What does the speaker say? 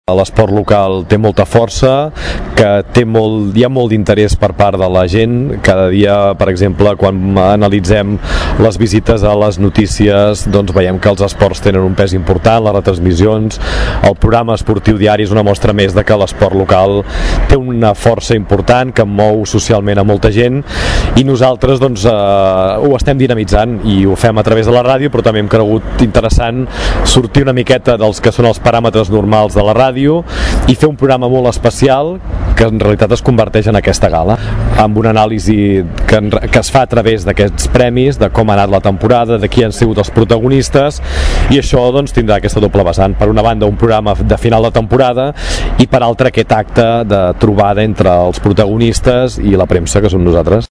L'esport local té molta força, que hi ha molt d'interès per part de la gent. Cada dia, per exemple, quan analitzem les visites a les notícies, doncs veiem que els esports tenen un pes important, les retransmissions, el programa esportiu diari és una mostra més de que l'esport local té una força important, que mou socialment a molta gent, i nosaltres doncs, ho estem dinamitzant i ho fem a través de la ràdio, però també hem cregut interessant sortir una miqueta dels que són els paràmetres normals de la ràdio i fer un programa molt especial que en realitat es converteix en aquesta gala, amb una anàlisi que es fa a través d'aquests premis, de com ha anat la temporada, de qui han sigut els protagonistes, i això doncs tindrà aquesta doble vessant. Per una banda, un programa de final de temporada, i per altra aquest acte de trobada entre els protagonistes i la premsa, que som nosaltres.